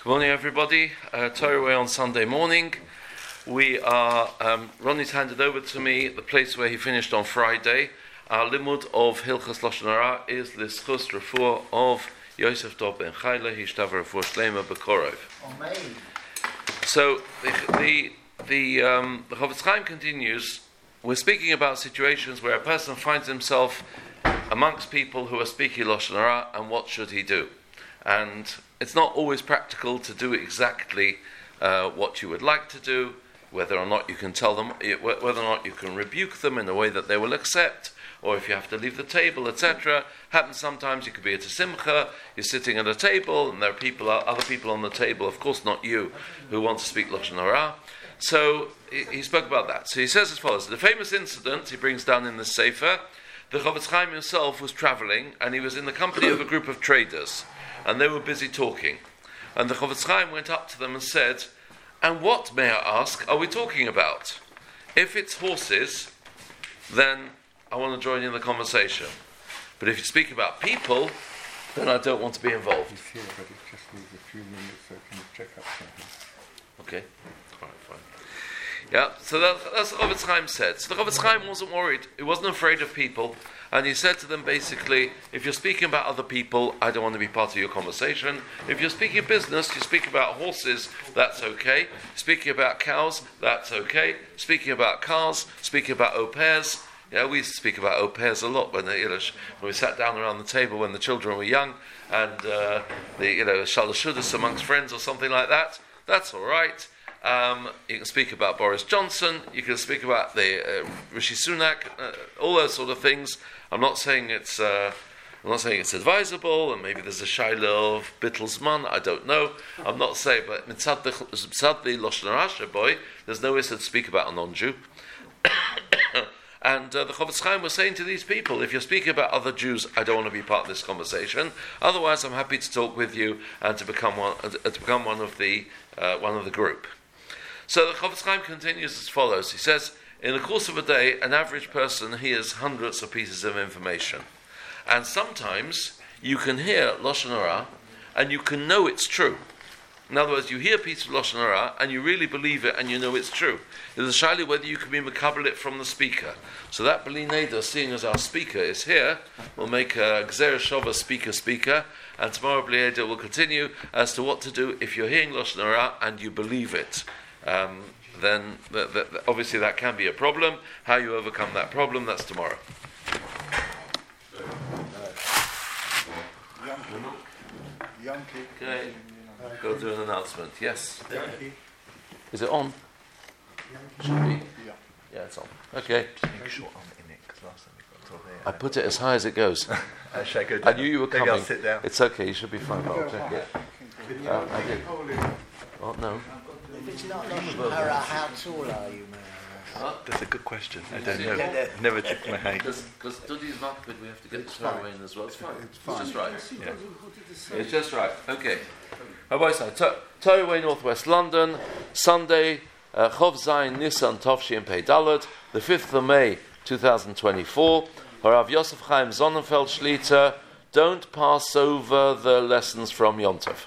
Good morning, everybody. Torah Way on Sunday morning. We are, Ronnie's handed over to me the place where he finished on Friday. Our limud of Hilchas Lashon Hara is L'Schus Refuah of Yosef Dov Ben Chayla, Hishtav Refuah Shlema B'Korov. Amen. So the Chofetz Chaim continues. We're speaking about situations where a person finds himself amongst people who are speaking Lashon Hara, and what should he do? And it's not always practical to do exactly what you would like to do, whether or not you can tell them, whether or not you can rebuke them in a way that they will accept, or if you have to leave the table, etc. Happens sometimes. You could be at a simcha, you're sitting at a table, and there are other people on the table, of course not you, who want to speak Lashon Hara. So he spoke about that. So he says as follows: the famous incident he brings down in the Sefer, the Chofetz Chaim himself was traveling, and he was in the company of a group of traders, and they were busy talking. And the Chofetz Chaim went up to them and said, "And what, may I ask, are we talking about? If it's horses, then I want to join in the conversation. But if you speak about people, then I don't want to be involved." He's here, but it just needs a few minutes, so can you check up something? Okay, all right, fine. Yeah, so that's what Chofetz Chaim said. So the Chofetz Chaim wasn't worried. He wasn't afraid of people. And he said to them basically, if you're speaking about other people, I don't want to be part of your conversation. If you're speaking business, you speak about horses, that's okay. Speaking about cows, that's okay. Speaking about cars, speaking about au pairs. Yeah, we used to speak about au pairs a lot when we sat down around the table when the children were young, and shalashudas amongst friends or something like that. That's all right. You can speak about Boris Johnson. You can speak about the Rishi Sunak. All those sort of things. I'm not saying it's advisable, and maybe there's a shaila of Bittelsman. I don't know. I'm not saying, but mitzad the Lashon Hara boy, there's no issue to speak about a non-Jew. And the Chofetz Chaim was saying to these people, if you're speaking about other Jews, I don't want to be part of this conversation. Otherwise, I'm happy to talk with you and to become one of the group. So the Chofetz Chaim continues as follows. He says, in the course of a day, an average person hears hundreds of pieces of information. And sometimes you can hear Lashon Hara and you can know it's true. In other words, you hear a piece of Lashon Hara and you really believe it and you know it's true. There's a shaila whether you can be makabel it from the speaker. So that B'li Neder, seeing as our speaker is here, will make a Gzera Shova speaker, and tomorrow B'li Neder will continue as to what to do if you're hearing Lashon Hara and you believe it. Then obviously that can be a problem. How you overcome that problem, that's tomorrow. Okay, go do an announcement. Yes. Is it on? Should be. Yeah, it's on. Okay. I put it as high as it goes. I knew you were coming. I'll sit down. It's okay. You should be fine. I'll check it. I did. Oh no. If it's not Lashon Hara, how tall are you, man? That's a good question. I don't know. Never checked my height. Because Dudi's not good, we have to get the Torah in as well. It's fine. It's just right. Yeah. It's just right. Okay. Rabbi Sai, Torah Way, Northwest London, Sunday, Chov Zayin Nisan Tovshi and Pei Dalad, the 5th of May, 2024. Harav Yosef Chaim Sonnenfeld Shlita. Don't pass over the lessons from Yom Tov.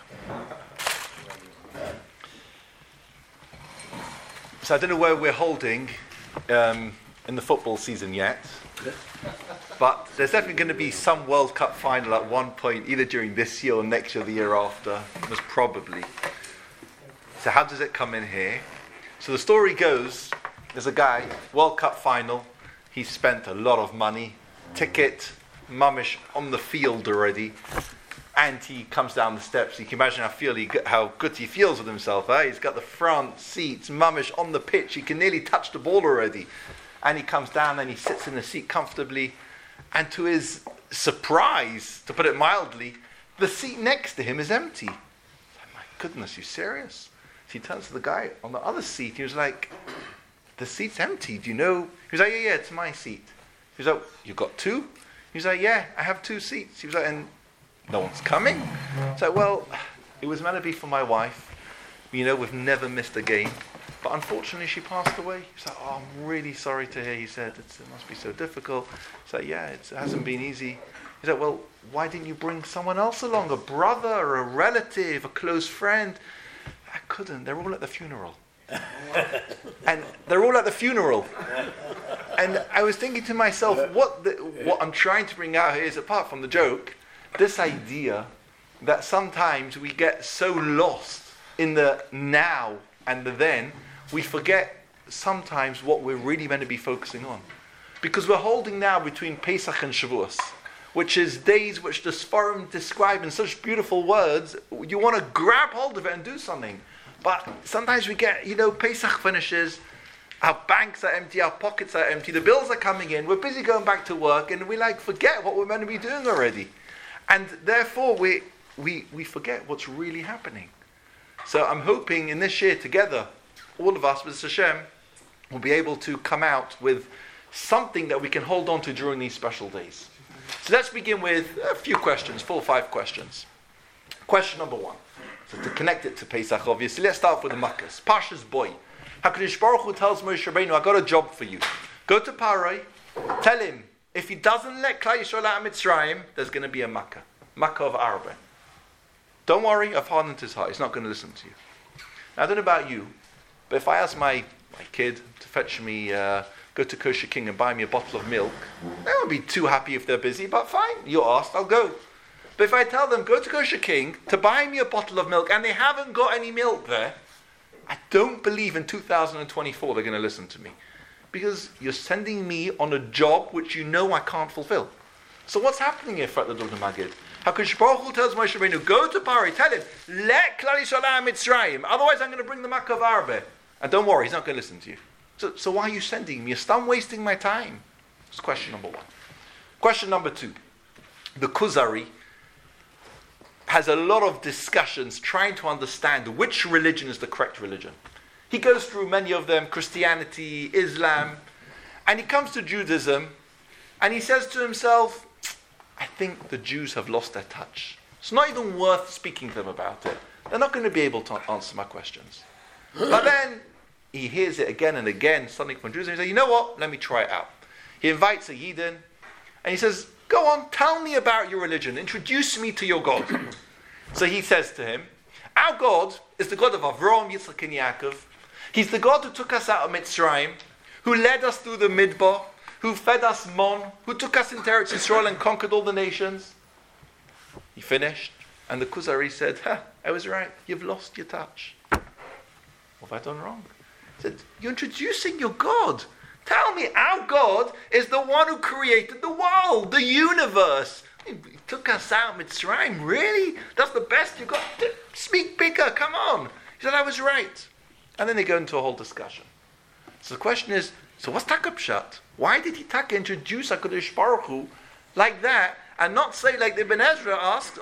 So I don't know where we're holding in the football season yet, but there's definitely going to be some World Cup final at one point, either during this year or next year or the year after, most probably. So how does it come in here? So the story goes, there's a guy, World Cup final, he spent a lot of money, ticket, mamish on the field already, and he comes down the steps. You can imagine how good he feels with himself. He's got the front seats, mamish on the pitch. He can nearly touch the ball already. And he comes down and he sits in the seat comfortably. And to his surprise, to put it mildly, the seat next to him is empty. My goodness, you serious? So he turns to the guy on the other seat. He was like, the seat's empty. Do you know? He was like, yeah, it's my seat. He was like, you got two? He was like, yeah, I have two seats. He was like, and no one's coming. So, well, it was meant to be for my wife. We've never missed a game. But unfortunately, she passed away. He's like, I'm really sorry to hear. He said, it must be so difficult. So, yeah, it hasn't been easy. He said, well, why didn't you bring someone else along? A brother, or a relative, a close friend? I couldn't. They're all at the funeral. And they're all at the funeral. And I was thinking to myself, what I'm trying to bring out here is, apart from the joke, this idea that sometimes we get so lost in the now and the then, we forget sometimes what we're really meant to be focusing on. Because we're holding now between Pesach and Shavuos, which is days which the Sfarim describe in such beautiful words. You want to grab hold of it and do something. But sometimes we get, Pesach finishes, our banks are empty, our pockets are empty, the bills are coming in, we're busy going back to work, and we forget what we're meant to be doing already. And therefore we forget what's really happening. So I'm hoping in this year together, all of us, with Hashem, will be able to come out with something that we can hold on to during these special days. So let's begin with a few questions, 4 or 5 questions. Question number 1. So to connect it to Pesach, obviously, let's start with the Makkos. Pasha's boy. HaKadosh Baruch Hu tells Moshe Rabbeinu, I got a job for you. Go to Parai, tell him, if he doesn't let Klal Yisrael out of Mitzrayim, there's going to be a Makkah of Arba. Don't worry, I've hardened his heart. He's not going to listen to you. Now, I don't know about you, but if I ask my kid to fetch me, go to Kosher King and buy me a bottle of milk, they won't be too happy if they're busy, but fine, you asked, I'll go. But if I tell them, go to Kosher King to buy me a bottle of milk, and they haven't got any milk there, I don't believe in 2024 they're going to listen to me. Because you're sending me on a job which you know I can't fulfill. So what's happening here, Frat the Dugna Magid? HaKadosh Baruch Hu tells Moshe Rabbeinu, go to Pari, tell him, let Klal Yisrael out of Mitzrayim, otherwise I'm going to bring the Makkah of Arba. And don't worry, he's not going to listen to you. So why are you sending me? You're wasting my time. That's question number 1. Question number 2. The Kuzari has a lot of discussions trying to understand which religion is the correct religion. He goes through many of them, Christianity, Islam, and he comes to Judaism, and he says to himself, I think the Jews have lost their touch. It's not even worth speaking to them about it. They're not going to be able to answer my questions. But then he hears it again and again, something from Judaism. He says, you know what? Let me try it out. He invites a Yidden, and he says, go on, tell me about your religion. Introduce me to your God. So he says to him, our God is the God of Avraham, Yitzchak, and Yaakov. He's the God who took us out of Mitzrayim, who led us through the Midbar, who fed us mon, who took us into Eretz Yisrael and conquered all the nations. He finished, and the Kuzari said, I was right, you've lost your touch. What have I done wrong? He said, you're introducing your God. Tell me, our God is the one who created the world, the universe. He took us out of Mitzrayim, really? That's the best you got? Speak bigger, come on. He said, I was right. And then they go into a whole discussion. So the question is, so what's Taka Pshat? Why did he Taka introduce HaKadosh Baruch Hu like that, and not say like the Ibn Ezra asked,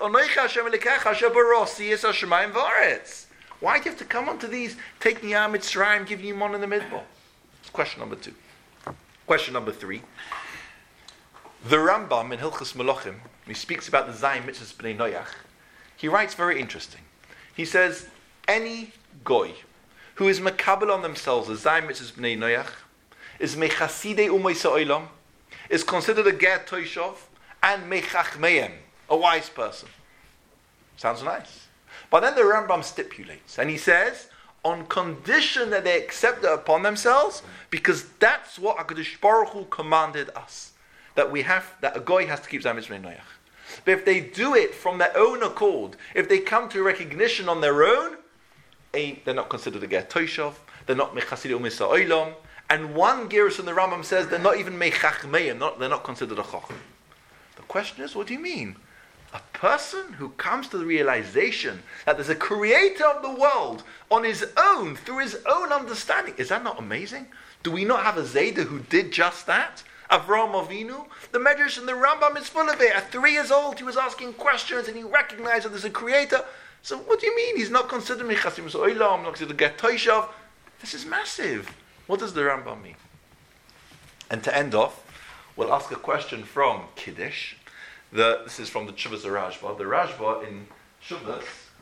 why do you have to come onto these, taking you out of Mitzrayim, giving you mon in the Midbar? That's question number 2. Question number 3. The Rambam in Hilchos Melachim, he speaks about the Zayim Mitzvahs B'nai Noach. He writes very interesting. He says, any goy who is makabel on themselves as Zayim Mitzvahs B'nai Noach is mechasidei umay sa'olam, is considered a ger toishov, and mechachmeim, a wise person. Sounds nice. But then the Rambam stipulates, and he says, on condition that they accept it upon themselves, because that's what HaKadosh Baruch Hu commanded us. That a goy has to keep Zayim Mitzvah Noach. But if they do it from their own accord, if they come to recognition on their own, they're not considered a ger toishov, they're not mechasidei umay sa'olam, and one Gerus in the Rambam says they're not even mechachmeim, they're not considered a chacham. The question is, what do you mean? A person who comes to the realization that there's a creator of the world on his own, through his own understanding, is that not amazing? Do we not have a Zayda who did just that? Avraham Avinu? The Medrash and the Rambam is full of it. At 3 years old, he was asking questions and he recognized that there's a creator. So what do you mean? He's not considered Mechasim Zo'ilam, not considered Get Toishav. This is massive. What does the Rambam mean? And to end off, we'll ask a question from Kiddush. This is from the Tshuvas Rashba. The Rashba in Tshuvas,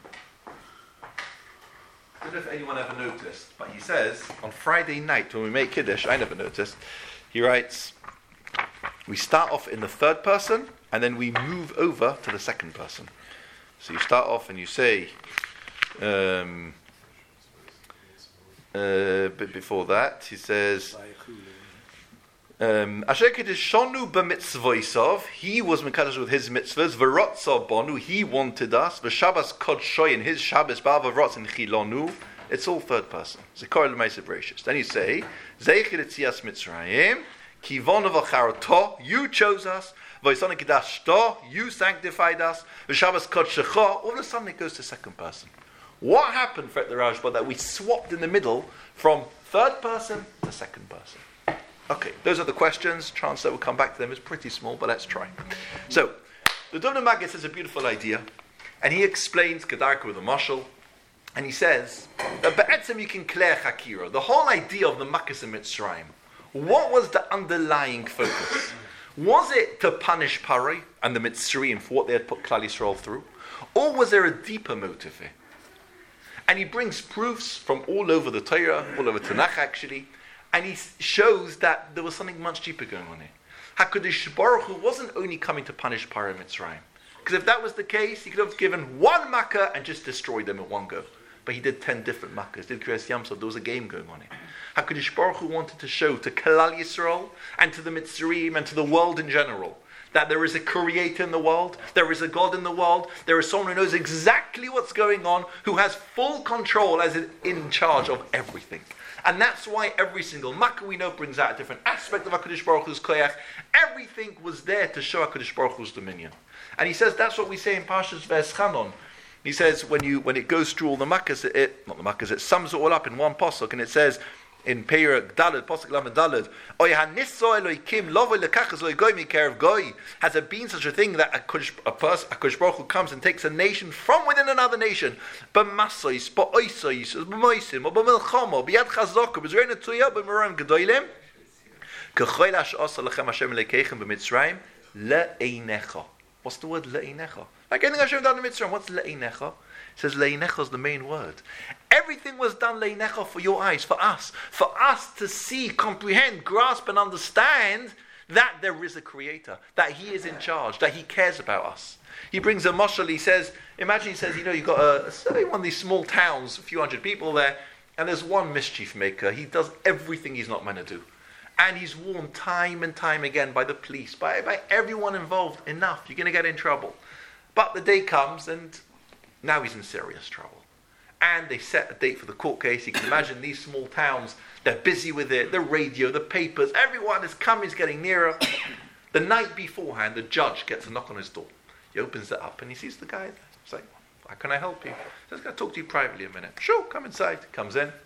I don't know if anyone ever noticed, but he says, on Friday night when we make Kiddush, I never noticed, he writes, We start off in the third person, and then we move over to the second person. So you start off and you say, bit before that, he says, Asher kedishonu b'mitzvoisov, he was mekadosh with his mitzvahs, v'rotzav bonu, he wanted us, v'shabbos kodshoy, in his Shabbos, ba'ava rotz in chilonu. It's all third person. Zikor l'meisa bereshis. Then you say, Zeichir etzias Mitzrayim, kivonu v'charoto, you chose us, v'yisonu kedashto, you sanctified us, v'shabbos kodshecho. All of a sudden it goes to second person. What happened, Fret the Rashba, that we swapped in the middle from third person to second person? Okay, those are the questions. Chance that we'll come back to them is pretty small, but let's try. So, the Dubno Maggid says a beautiful idea, and he explains Kedarka with a mashal, and he says that Be'etzem you can clear Hakira, the whole idea of the Makkos and Mitzrayim. What was the underlying focus? Was it to punish Paroi and the Mitzrayim for what they had put Klal Yisrael through? Or was there a deeper motive here? And he brings proofs from all over the Torah, all over Tanakh actually, and he shows that there was something much deeper going on here. HaKadosh Baruch Hu wasn't only coming to punish Paroi and Mitzrayim. Because if that was the case, he could have given one makkah and just destroyed them at one go. But he did 10 different makkahs, did Kriyas Yamsov, there was a game going on here. HaKadosh Baruch Hu wanted to show to Klal Yisrael and to the Mitzrayim and to the world in general that there is a creator in the world, there is a God in the world, there is someone who knows exactly what's going on, who has full control as in charge of everything. And that's why every single makkah we know brings out a different aspect of HaKadosh Baruch Hu's koyach. Everything was there to show HaKadosh Baruch Hu's dominion. And he says that's what we say in Parshas V'eschanon. He says when it goes through all the makkahs, it sums it all up in one pasuk, and it says in Perek Daled, pasuk Lamed Daled, Oy hanisso Elokim lovo lekachas oy goy mikerev goy. Has there been such a thing that a HaKadosh Baruch Hu comes and takes a nation from within another nation? B'masois, b'oisois, b'moisim, b'milchomo, b'yad chazoko, b'zreina tuya, b'meroim gedoylem, k'choy la'ashosa lechem Hashem lekeichem b'mitzrayim, le'einecha. What's the word le'einecha? Like anything Hashem done in Mitzrayim, what's le'einecha? It says le'einecha is the main word. Everything was done le'einecha for your eyes, for us to see, comprehend, grasp and understand that there is a creator, that he is in charge, that he cares about us. He brings a mashal, he says, you've got one of these small towns, a few hundred people there, and there's one mischief maker. He does everything he's not meant to do. And he's warned time and time again by the police, by everyone involved, enough, you're going to get in trouble. But the day comes and now he's in serious trouble. And they set a date for the court case. You can imagine these small towns, they're busy with it, the radio, the papers, everyone is coming, is getting nearer. The night beforehand, the judge gets a knock on his door. He opens it up and he sees the guy there. He's like, how can I help you? He says, can I talk to you privately a minute? Sure, come inside. He comes in. He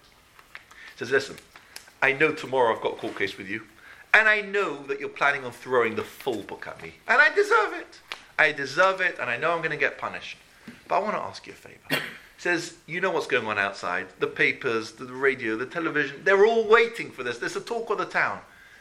says, listen, I know tomorrow I've got a court case with you, and I know that you're planning on throwing the full book at me, and I deserve it, and I know I'm going to get punished. But I want to ask you a favor. He says, you know what's going on outside, the papers, the radio, the television, they're all waiting for this. There's a talk of the town.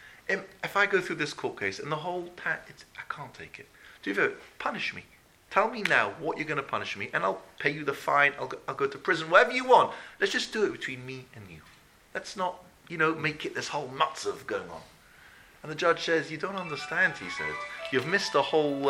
If I go through this court case, and the whole town, I can't take it. Do you punish me? Tell me now what you're going to punish me, and I'll pay you the fine, I'll go to prison, whatever you want. Let's just do it between me and you. Let's not make it this whole matzav going on. And the judge says, you don't understand, he says. You've missed the whole,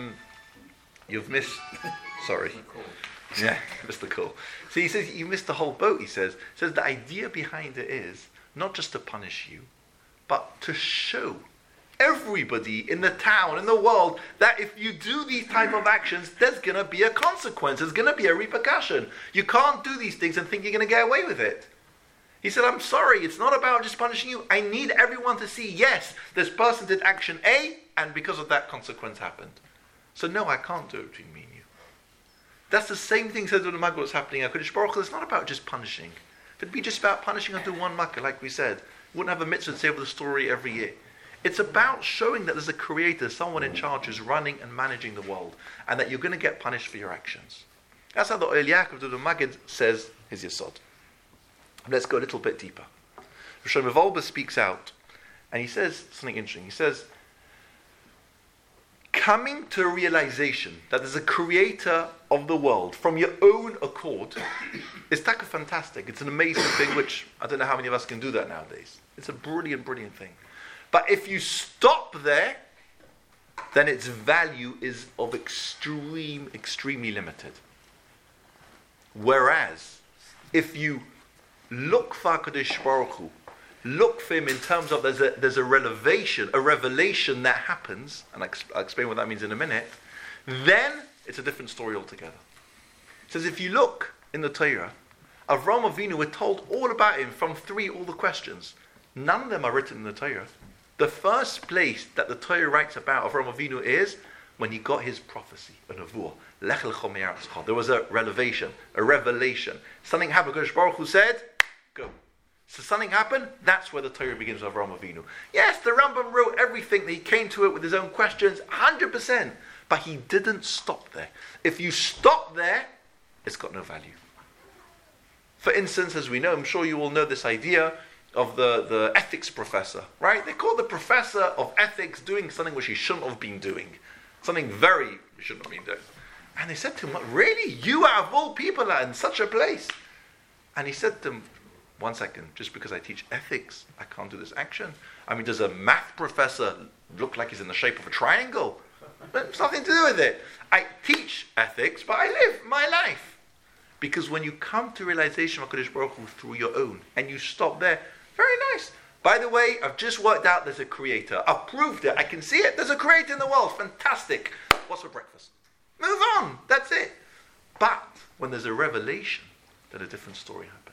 sorry. Yeah, missed the call. So he says, you missed the whole boat, he says. Says the idea behind it is not just to punish you, but to show everybody in the town, in the world, that if you do these type of actions, there's going to be a consequence, there's going to be a repercussion. You can't do these things and think you're going to get away with it. He said, I'm sorry, it's not about just punishing you. I need everyone to see, yes, this person did action A, and because of that, consequence happened. So no, I can't do it between me and you. That's the same thing said to the makkah what's happening at HaKadosh Baruch Hu. It's not about just punishing. If it'd be just about punishing unto one makkah, like we said, we wouldn't have a mitzvah to say over the story every year. It's about showing that there's a creator, someone in charge who's running and managing the world, and that you're going to get punished for your actions. That's how the Oel Yaakov, the Maggid, says his Yesod. Let's go a little bit deeper. Shlomo Wolbe speaks out, and he says something interesting. He says, coming to a realization that there's a creator of the world from your own accord is taka fantastic. It's an amazing thing, which I don't know how many of us can do that nowadays. It's a brilliant, brilliant thing. But if you stop there, then its value is of extremely limited. Whereas, if you look for HaKadosh Baruch Hu, look for him in terms of there's a revelation that happens, and I'll explain what that means in a minute, then it's a different story altogether. It says if you look in the Torah, Avraham Avinu, we're told all about him from all the questions. None of them are written in the Torah. The first place that the Torah writes about Avraham Avinu is when he got his prophecy, a nevuah. Lech lecha me'aretzcha. There was a revelation. Something happened. HaKadosh Baruch Hu said, go. So something happened, that's where the Torah begins with Avraham Avinu. Yes, the Rambam wrote everything, he came to it with his own questions, 100%. But he didn't stop there. If you stop there, it's got no value. For instance, as we know, I'm sure you all know this idea of the ethics professor, right? They call the professor of ethics doing something which he shouldn't have been doing. Something very he shouldn't have been doing. And they said to him, what, really? You out of all people are in such a place? And he said to them, 1 second, just because I teach ethics, I can't do this action. I mean, does a math professor look like he's in the shape of a triangle? But it's nothing to do with it. I teach ethics, but I live my life. Because when you come to realization of HaKadosh Baruch Hu through your own, and you stop there, very nice. By the way, I've just worked out there's a creator. I've proved it. I can see it. There's a creator in the world. Fantastic. What's for breakfast? Move on. That's it. But when there's a revelation, then a different story happens.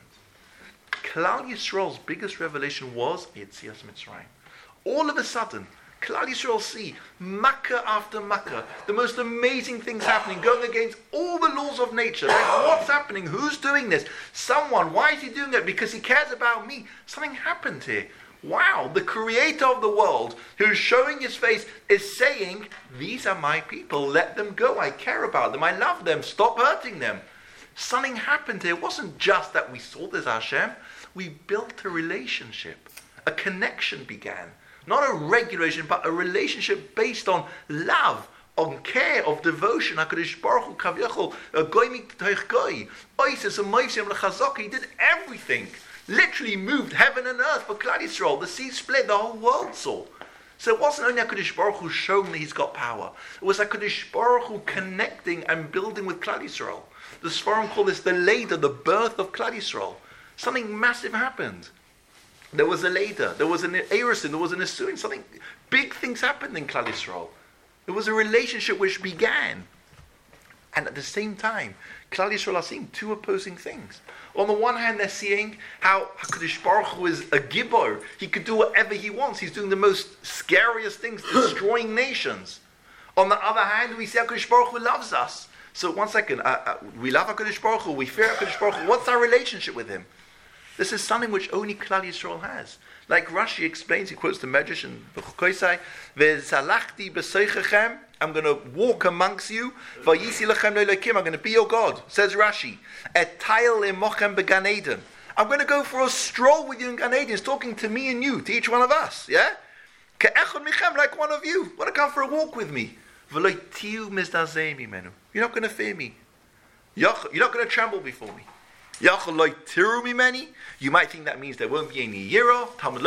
Klal Yisrael's biggest revelation was Yetzias Mitzrayim. All of a sudden, Klal Yisrael see Makkah after Makkah, the most amazing things happening, going against all the laws of nature. Like, what's happening? Who's doing this? Someone. Why is he doing it? Because he cares about me. Something happened here. Wow, the creator of the world, who's showing his face, is saying, these are my people, let them go. I care about them. I love them. Stop hurting them. Something happened here. It wasn't just that we saw this Hashem. We built a relationship. A connection began. Not a regulation, but a relationship based on love, on care, of devotion. HaKadosh Baruch Hu Kaviyachol, Goymi Toich Goy, Oises and Moisim Lechazok. He did everything. Literally moved heaven and earth for Klal Yisrael. The sea split, the whole world saw. So it wasn't only HaKadosh Baruch Hu showing that he's got power. It was HaKadosh Baruch Hu connecting and building with Klal Yisrael. The Sfarim call this the Leda, the birth of Klal Yisrael. Something massive happened. There was a Leda, there was an Erusin, there was an Isuin. Something, big things happened in Klal Yisrael. There was a relationship which began. And at the same time, Klal Yisrael are seeing two opposing things. On the one hand, they're seeing how HaKadosh Baruch Hu is a Gibor. He could do whatever he wants. He's doing the most scariest things, destroying nations. On the other hand, we see HaKadosh Baruch Hu loves us. So 1 second, we love HaKadosh Baruch Hu, we fear HaKadosh Baruch Hu. What's our relationship with him? This is something which only Klal Yisrael has. Like Rashi explains, he quotes the Medrash in V'chukoisai, V'zalachti b'soichechem, I'm going to walk amongst you, V'yisi lechem le'elokim, I'm going to be your God. Says Rashi, Etayel imochem began Eden. I'm going to go for a stroll with you in Gan Eden. He's talking to me and you, to each one of us, yeah? Ke'echad michem, like one of you. Want to come for a walk with me? V'lo tiu mizdazei mimenu. You're not going to fear me. You're not going to tremble before me. You might think that means there won't be any Yira.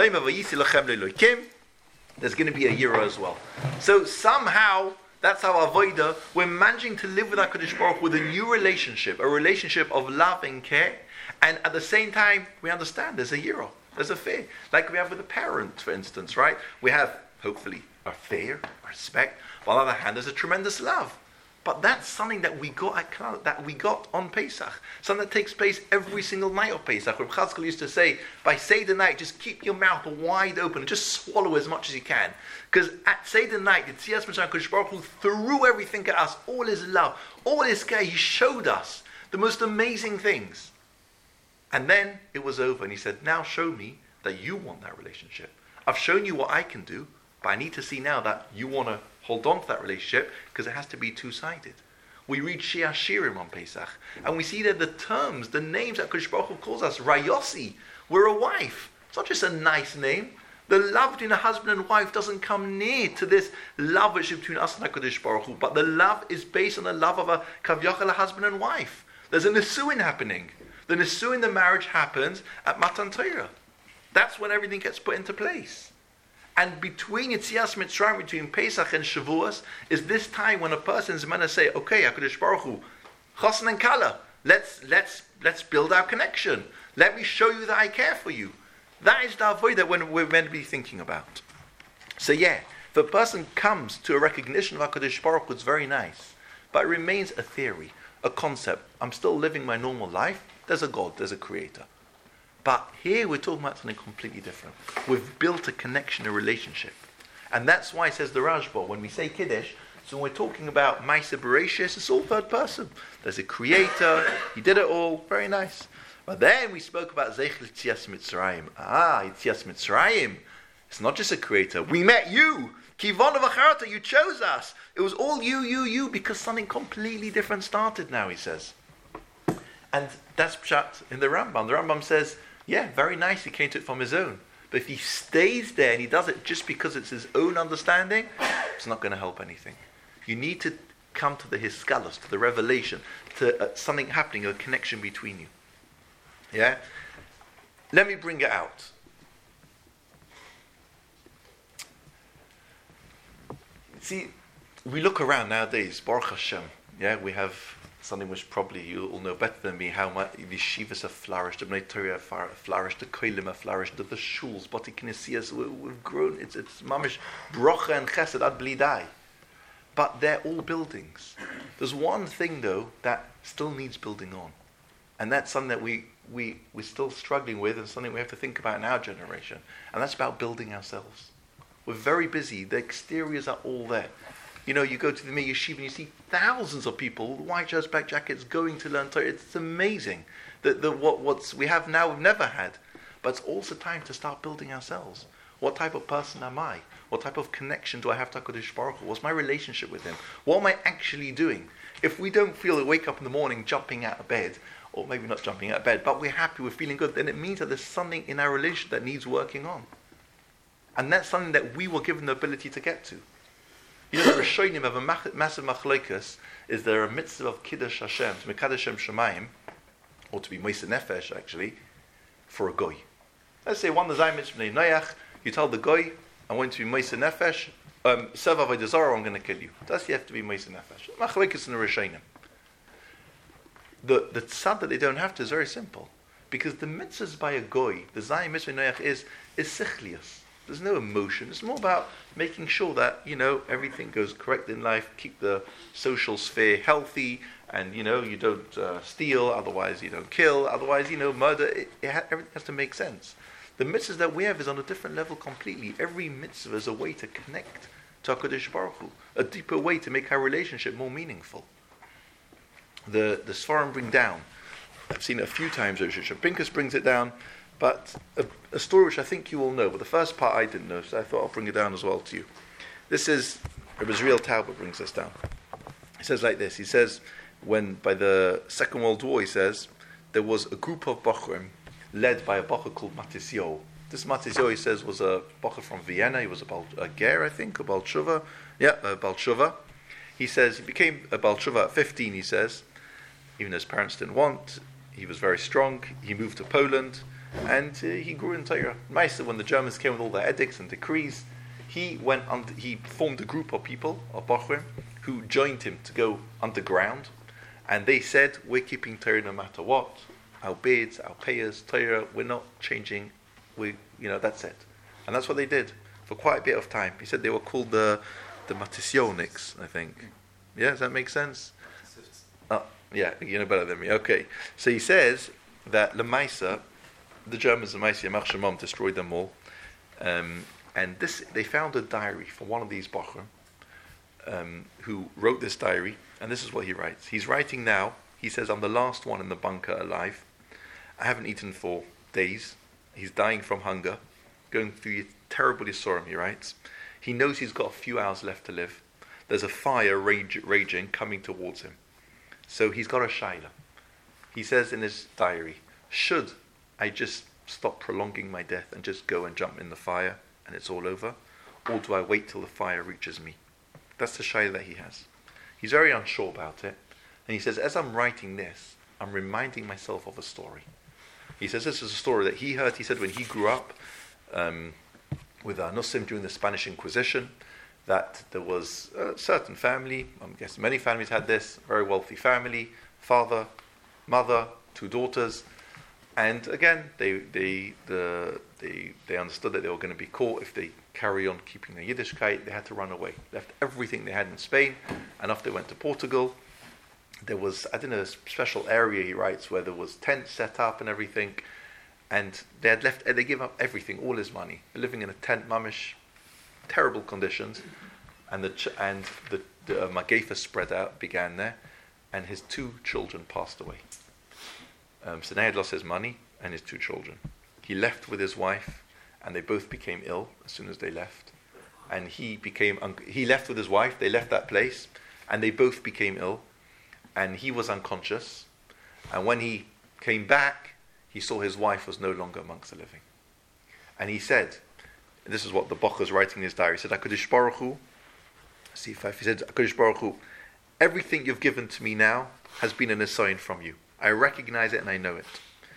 There's going to be a Yira as well. So somehow, that's our Avodah. We're managing to live with HaKadosh Baruch with a new relationship, a relationship of love and care. And at the same time, we understand there's a Yira, there's a fear. Like we have with a parent, for instance, right? We have, hopefully, a fear, a respect. But on the other hand, there's a tremendous love. But that's something that we got at Klal, that we got on Pesach. Something that takes place every single night of Pesach. Reb Chazkel used to say, by Seder night, just keep your mouth wide open and just swallow as much as you can. Because at Seder night, the Tzias Mitzrayim HaKadosh Baruch Hu threw everything at us, all his love, all his care. He showed us the most amazing things. And then it was over, and he said, now show me that you want that relationship. I've shown you what I can do, but I need to see now that you want to hold on to that relationship, because it has to be two-sided. We read Shir Hashirim on Pesach, and we see that the terms, the names that HaKadosh Baruch Hu calls us, Rayosi, we're a wife. It's not just a nice name. The love between a husband and wife doesn't come near to this love which is between us and HaKadosh Baruch Hu, but the love is based on the love of a Kavyachal, a husband and wife. There's a Nisuin happening. The Nisuin, the marriage happens at Matan Torah. That's when everything gets put into place. And between Yetzias Mitzrayim, between Pesach and Shavuos, is this time when a person is meant to say, okay, HaKadosh Baruch Hu, Chosn and Kala, let's build our connection. Let me show you that I care for you. That is the avoid that we're meant to be thinking about. So yeah, if a person comes to a recognition of HaKadosh Baruch Hu, it's very nice. But it remains a theory, a concept. I'm still living my normal life. There's a God, there's a creator. But here we're talking about something completely different. We've built a connection, a relationship. And that's why it says the Rashba, when we say Kiddush, so when we're talking about Maaseh Bereshis, it's all third person. There's a creator, he did it all, very nice. But then we spoke about Zeichel Yetzias Mitzrayim. Yetzias Mitzrayim, it's not just a creator. We met you. Kivon V'charta, you chose us. It was all you, because something completely different started now, he says. And that's pshat in the Rambam. The Rambam says, yeah, very nice, he came to it from his own. But if he stays there and he does it just because it's his own understanding, it's not going to help anything. You need to come to the hiskalos, to the revelation, to something happening, a connection between you. Yeah? Let me bring it out. See, we look around nowadays, Baruch Hashem, yeah, we have something which probably you all know better than me, how much the yeshivas have flourished, the Bnei Torah have flourished, the koilim have flourished, the shuls, Bati Knesiyas, we've grown, it's mamish brocha and chesed ad blidai. But they're all buildings. There's one thing though that still needs building on. And that's something that we're still struggling with, and something we have to think about in our generation. And that's about building ourselves. We're very busy, the exteriors are all there. You know, you go to the Mir Yeshiva and you see thousands of people, white shirts, black jackets, going to learn Torah. It's amazing. What we have now, we've never had. But it's also time to start building ourselves. What type of person am I? What type of connection do I have to HaKadosh Baruch Hu? What's my relationship with him? What am I actually doing? If we don't feel that wake up in the morning jumping out of bed, or maybe not jumping out of bed, but we're happy, we're feeling good, then it means that there's something in our relationship that needs working on. And that's something that we were given the ability to get to. You know, the Rishonim have a massive machlokas. Is there a mitzvah of Kiddush Hashem, to Mekadosh Shem Shemayim, or to be Moiseh Nefesh actually, for a goy? Let's say one the Zayim Mitzvah Noach, you tell the goy, I want to be Moiseh Nefesh, Serve Avodah Zarah, I'm going to kill you. That's you have to be Moiseh Nefesh. Machlokas in the Rishonim. The tzad that they don't have to is very simple, because the mitzvahs by a goy, the Zayim Mitzvah Noach is sichlius. There's no emotion. It's more about making sure that, you know, everything goes correct in life, keep the social sphere healthy, and, you know, you don't steal, otherwise you don't kill, otherwise, you know, murder. Everything has to make sense. The mitzvahs that we have is on a different level completely. Every mitzvah is a way to connect to HaKadosh Baruch Hu, a deeper way to make our relationship more meaningful. The Sfarim bring down, I've seen it a few times, Rosh Pincus brings it down, but a story which I think you all know, but the first part I didn't know, so I thought I'll bring it down as well to you. This is, Israel Talbot brings this down. He says like this, he says, when by the Second World War, he says, there was a group of Bochurim led by a Bocher called Matisyo. This Matisyo, he says, was a Bocher from Vienna, he was a Ger, I think, a Baal Tshuva. Yeah, a Baal Tshuva. He says, he became a Baal Tshuva at 15, he says, even though his parents didn't want, he was very strong, he moved to Poland, and he grew in Torah. Meister, when the Germans came with all their edicts and decrees, he formed a group of people, of Bochurim, who joined him to go underground, and they said, we're keeping Torah no matter what. Our bids, our payers, Torah, we're not changing. That's it. And that's what they did for quite a bit of time. He said they were called the Matisyonics, I think. Yeah, does that make sense? Oh, yeah, you know better than me. Okay. So he says that Lemaisa, the Germans, Lemaisa, Yamach Shemam, destroyed them all. And they found a diary from one of these Bochurim, who wrote this diary, and this is what he writes. He's writing now, he says, I'm the last one in the bunker alive. I haven't eaten for days. He's dying from hunger, going through terrible Yisurim, he writes. He knows he's got a few hours left to live. There's a fire raging, coming towards him. So he's got a shaila. He says in his diary, should I just stop prolonging my death and just go and jump in the fire and it's all over? Or do I wait till the fire reaches me? That's the shaila that he has. He's very unsure about it. And he says, as I'm writing this, I'm reminding myself of a story. He says this is a story that he heard. He said when he grew up, with Anusim during the Spanish Inquisition, that there was a certain family, I'm guessing many families had this, very wealthy family, father, mother, 2 daughters, and again, they understood that they were going to be caught if they carry on keeping their Yiddishkeit. They had to run away. Left everything they had in Spain, and off they went to Portugal. There was, I don't know, a special area, he writes, where there was tents set up and everything, and they gave up everything, all his money. They're living in a tent, mamish, terrible conditions, and the Magaifa spread out, began there, and his 2 children passed away. So now he had lost his money and his 2 children. He left with his wife, and they both became ill as soon as they left. And he left with his wife, they left that place, and they both became ill, and he was unconscious. And when he came back, he saw his wife was no longer amongst the living. And he said, this is what the Bocher is writing in his diary, he said, HaKadosh Baruch Hu, he said, HaKadosh Baruch Hu, everything you've given to me now has been an assign from you. I recognize it and I know it.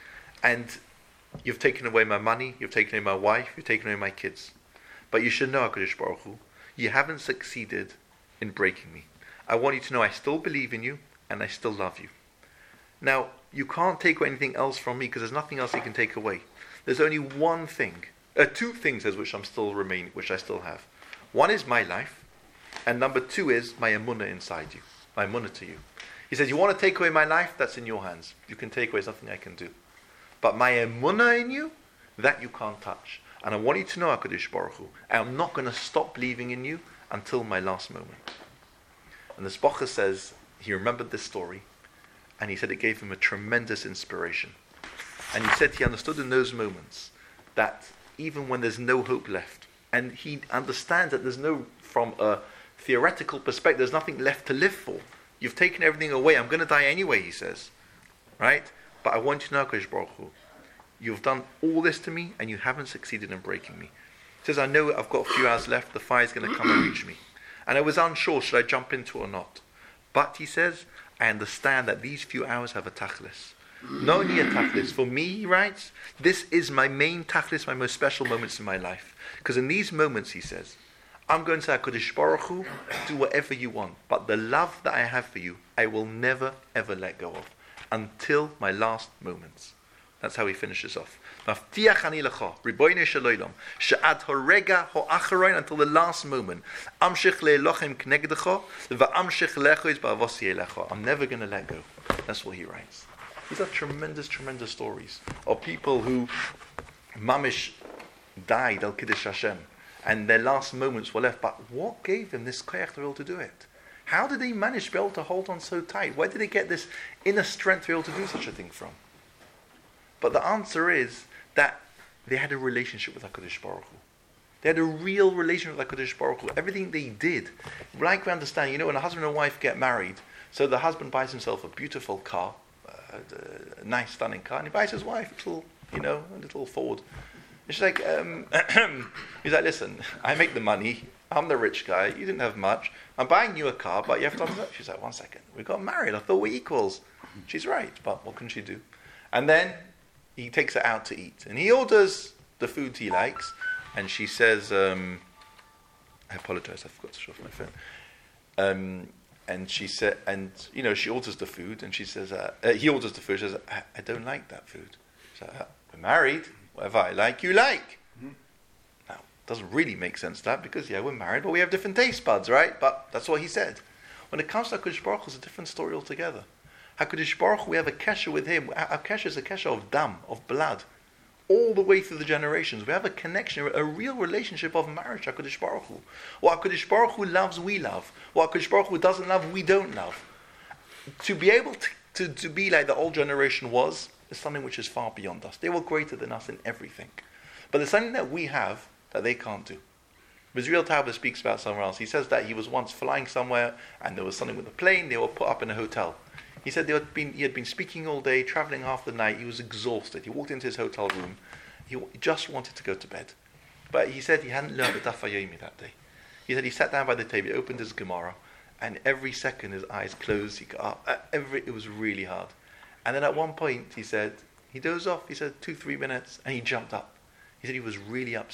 And you've taken away my money, you've taken away my wife, you've taken away my kids. But you should know, HaKadosh Baruch Hu, you haven't succeeded in breaking me. I want you to know I still believe in you and I still love you. Now, you can't take away anything else from me because there's nothing else you can take away. There's only one thing, 2 things which I still have. One is my life, and number 2 is my emunah inside you, my emunah to you. He says, you want to take away my life? That's in your hands. You can take away, there's nothing I can do. But my emunah in you, that you can't touch. And I want you to know, HaKadosh Baruch Hu, I'm not going to stop believing in you until my last moment. And the Bocher says, he remembered this story, and he said it gave him a tremendous inspiration. And he said he understood in those moments that even when there's no hope left, and he understands that there's no, from a theoretical perspective, there's nothing left to live for. You've taken everything away. I'm going to die anyway, he says. Right? But I want you to know, HaKadosh Baruch Hu, you've done all this to me, and you haven't succeeded in breaking me. He says, I know I've got a few hours left. The fire's going to come and reach me. And I was unsure, should I jump into it or not? But, he says, I understand that these few hours have a tachlis. Not only a tachlis, for me, he writes, this is my main tachlis, my most special moments in my life. Because in these moments, he says, I'm going to say, HaKadosh Baruch Hu, do whatever you want. But the love that I have for you, I will never, ever let go of. Until my last moments. That's how he finishes off. Maftiach ani lecha, Ribono Shel she'ad harega ha'acharon, until the last moment. Amshich le'elochem k'negdecha, va'amshich lechois ba'avosi elecha. I'm never going to let go. That's what he writes. These are tremendous, tremendous stories of people who, mamish, died al Kiddush Hashem, and their last moments were left. But what gave them this koyach to be able to do it? How did they manage to be able to hold on so tight? Where did they get this inner strength to be able to do such a thing from? But the answer is that they had a relationship with HaKadosh Baruch Hu. They had a real relationship with HaKadosh Baruch Hu. Everything they did, like we understand, when a husband and wife get married, so the husband buys himself a beautiful car, a nice, stunning car, and he buys his wife a little Ford. And she's like, he's like, listen, I make the money, I'm the rich guy, you didn't have much, I'm buying you a car, but you have to understand. She's like, 1 second, we got married, I thought we're equals. She's right, but what can she do? And then he takes her out to eat, and he orders the food he likes, and she says, I apologize, I forgot to show off my phone. And she said, she orders the food, and she says, he orders the food, she says, I don't like that food. She's like, we're married, whatever I like, you like. Mm-hmm. Now, it doesn't really make sense that, because we're married, but we have different taste buds, right? But that's what he said. When it comes to HaKadosh Baruch Hu, it's a different story altogether. HaKadosh Baruch Hu, we have a kesher with him. Our kesher is a kesher of dam, of blood, all the way through the generations. We have a connection, a real relationship of marriage, HaKadosh Baruch Hu. What HaKadosh Baruch Hu loves, we love. What HaKadosh Baruch Hu doesn't love, we don't love. To be able to be like the old generation was, is something which is far beyond us. They were greater than us in everything. But there's something that we have that they can't do. Bezriel Tauber speaks about somewhere else. He says that he was once flying somewhere, and there was something with a plane, they were put up in a hotel. He said he had been speaking all day, traveling half the night. He was exhausted. He walked into his hotel room. He just wanted to go to bed. But he said he hadn't learned the Daf Yomi that day. He said he sat down by the table, he opened his Gemara, and every second his eyes closed. He got up. It was really hard. And then at one point he said, he dozed off. He said 2-3 minutes, and he jumped up. He said he was really upset.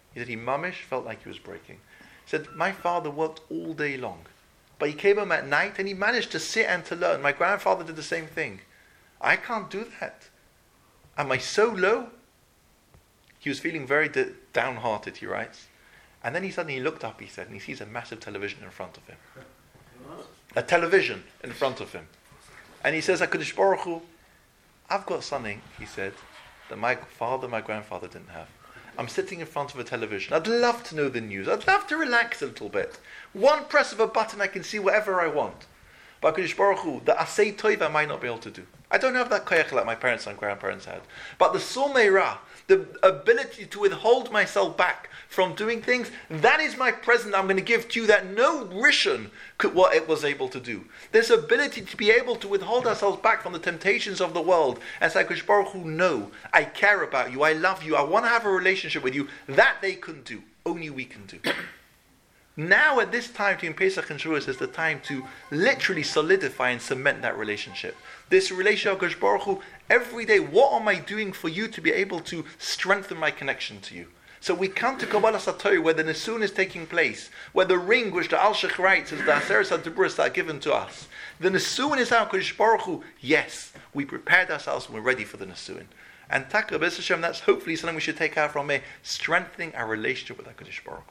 He said he mamish felt like he was breaking. He said, my father worked all day long, but he came home at night and he managed to sit and to learn. My grandfather did the same thing. I can't do that. Am I so low? He was feeling very downhearted, he writes. And then he suddenly looked up, he said, and he sees a massive television in front of him. A television in front of him. And he says, HaKadosh Baruch Hu, I've got something, he said, that my grandfather didn't have. I'm sitting in front of a television. I'd love to know the news. I'd love to relax a little bit. One press of a button, I can see whatever I want. But HaKadosh Baruch Hu, the Asay Tov I might not be able to do. I don't have that koyach like my parents and grandparents had. But the Somei Ra, the ability to withhold myself back from doing things, that is my present I'm going to give to you that no Rishon could what it was able to do. This ability to be able to withhold ourselves back from the temptations of the world and say, HaKadosh Baruch Hu, no, I care about you, I love you, I want to have a relationship with you, that they couldn't do. Only we can do. Now at this time between Pesach and Shavuos is the time to literally solidify and cement that relationship. This relationship with HaKadosh Baruch Hu, every day, what am I doing for you to be able to strengthen my connection to you? So we come to Kabbalah Satori where the Nisun is taking place, where the ring which the Alshich writes is the Aseret HaDibros that are given to us. The Nisun is our HaKadosh Baruch Hu. Yes, we prepared ourselves and we're ready for the Nisun. And Taka B'ez Hashem, that's hopefully something we should take out from me, strengthening our relationship with HaKadosh Baruch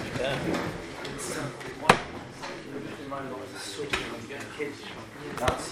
Hu.